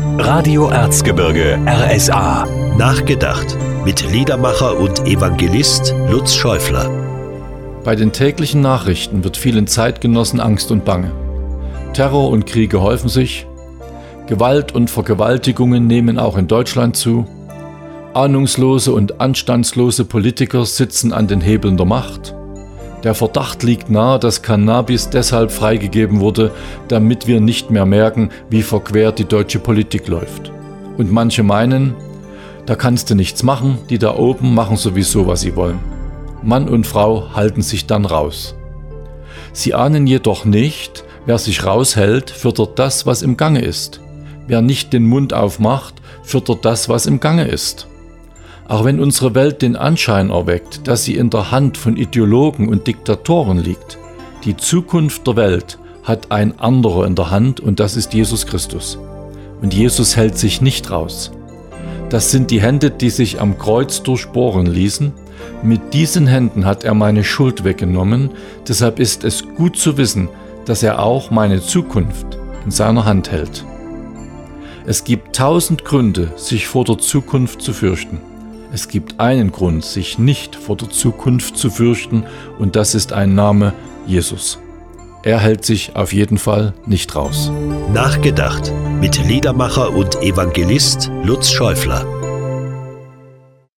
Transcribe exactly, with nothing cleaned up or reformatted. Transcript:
Radio Erzgebirge R S A. Nachgedacht mit Liedermacher und Evangelist Lutz Schäufler. Bei den täglichen Nachrichten wird vielen Zeitgenossen Angst und Bange. Terror und Kriege häufen sich. Gewalt und Vergewaltigungen nehmen auch in Deutschland zu. Ahnungslose und anstandslose Politiker sitzen an den Hebeln der Macht. Der Verdacht liegt nahe, dass Cannabis deshalb freigegeben wurde, damit wir nicht mehr merken, wie verquert die deutsche Politik läuft. Und manche meinen, da kannst du nichts machen, die da oben machen sowieso, was sie wollen. Mann und Frau halten sich dann raus. Sie ahnen jedoch nicht, wer sich raushält, füttert das, was im Gange ist. Wer nicht den Mund aufmacht, füttert das, was im Gange ist. Auch wenn unsere Welt den Anschein erweckt, dass sie in der Hand von Ideologen und Diktatoren liegt, die Zukunft der Welt hat ein anderer in der Hand und das ist Jesus Christus. Und Jesus hält sich nicht raus. Das sind die Hände, die sich am Kreuz durchbohren ließen. Mit diesen Händen hat er meine Schuld weggenommen, deshalb ist es gut zu wissen, dass er auch meine Zukunft in seiner Hand hält. Es gibt tausend Gründe, sich vor der Zukunft zu fürchten. Es gibt einen Grund, sich nicht vor der Zukunft zu fürchten, und das ist ein Name: Jesus. Er hält sich auf jeden Fall nicht raus. Nachgedacht mit Liedermacher und Evangelist Lutz Schäufler.